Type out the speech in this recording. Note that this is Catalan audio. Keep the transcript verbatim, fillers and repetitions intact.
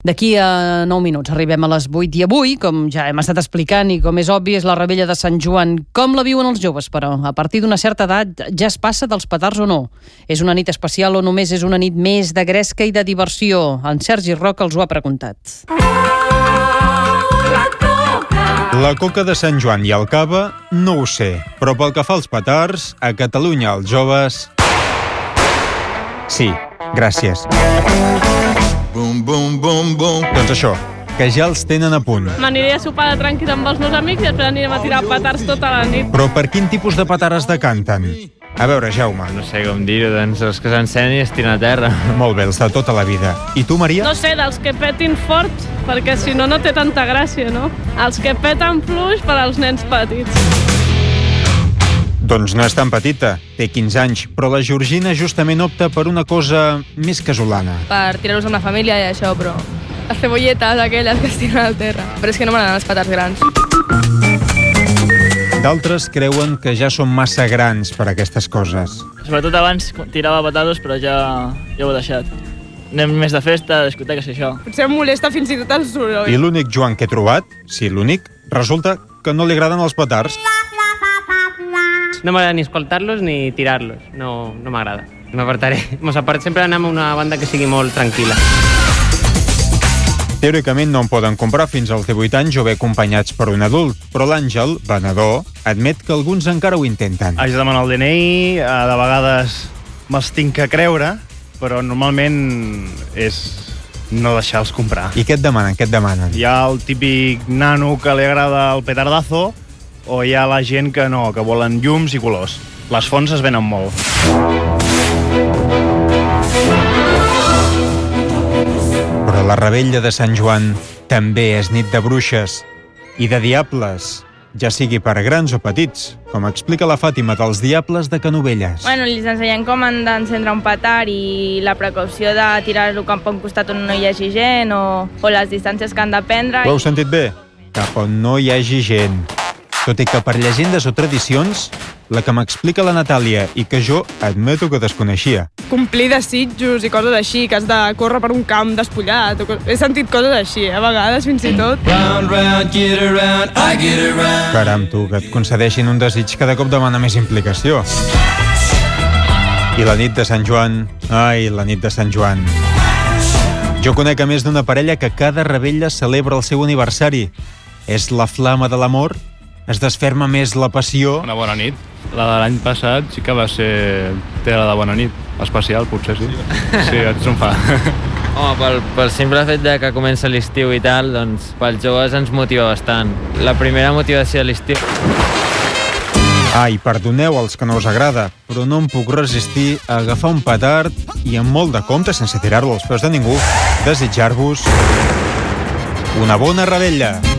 D'aquí a nou minuts arribem a les vuit i avui, com ja hem estat explicant i com és obvi, és la revetlla de Sant Joan. Com la viuen els joves, però? A partir d'una certa edat ja es passa dels petards o no? És una nit especial o només és una nit més de gresca i de diversió? En Sergi Roca els ho ha preguntat. La coca de Sant Joan i el cava, no ho sé, però pel que fa als petards, a Catalunya els joves... Sí, gràcies. Boom, boom, boom, boom. Doncs això, que ja els tenen a punt. M'aniré a sopar de tranquil amb els meus amics i després anirem a tirar petards tota la nit. Però per quin tipus de petards decanten? A veure, Jaume. No sé com dir-ho, doncs els que s'encenen i es tiren a terra. Molt bé, els de tota la vida. I tu, Maria? No sé, dels que petin fort, perquè si no, no té tanta gràcia, no? Els que peten fluix per als nens petits. Doncs no és tan petita, té quinze anys, però la Georgina justament opta per una cosa més casolana. Per tirar-los amb la família i això, però... Les cebolletes, aquelles que es tiren al terra. Però és que no m'agraden els petards grans. D'altres creuen que ja són massa grans per a aquestes coses. Sobretot abans tirava patados, però ja, ja ho he deixat. Anem més de festa, de discoteques i això. Potser em molesta fins i tot el soroll. I l'únic Joan que he trobat, sí, l'únic, resulta que no li agraden els petards. No m'agrada ni escoltar-los ni tirar-los. No, no m'agrada. M'apartaré. Mos apart sempre anar a una banda que sigui molt tranquil·la. Teòricament no en poden comprar fins als divuit anys o bé acompanyats per un adult, però l'Àngel, venedor, admet que alguns encara ho intenten. Haig de demanar el D N I, de vegades me'ls tinc que creure, però normalment és no deixar-los comprar. I què et demanen? Què et demanen? Hi ha el típic nano que li agrada el petardazo, o hi ha la gent que no, que volen llums i colors. Les fonts es venen molt. Però la revetlla de Sant Joan també és nit de bruixes i de diables, ja sigui per grans o petits, com explica la Fàtima dels Diables de Canovelles. Bueno, els ensenyem com han d'encendre un petard i la precaució de tirar-lo cap a un costat on no hi hagi gent o, o les distàncies que han de prendre. Ho heu sentit bé? Cap on no hi hagi gent. Tot i que per llegendes o tradicions, la que m'explica la Natàlia i que jo admeto que desconeixia. Complir desitjos i coses així, que has de córrer per un camp despullat. He sentit coses així, a vegades fins i tot. Round, round, get around, I get around. Caram, tu, que et concedeixin un desig cada cop demana més implicació. I la nit de Sant Joan... Ai, la nit de Sant Joan. Jo conec a més d'una parella que cada revetlla celebra el seu aniversari. És la flama de l'amor? Es desferma més la passió? Una bona nit. La de l'any passat sí que va ser tela de bona nit. Especial, potser sí. Sí, ets un fa. Home, pel, pel simple fet de que comença l'estiu i tal, doncs pels joves ens motiva bastant. La primera motivació de l'estiu... Ai, perdoneu els que no us agrada, però no em puc resistir a agafar un petard i amb molt de compte, sense tirar-lo als peus de ningú, desitjar-vos una bona revetlla.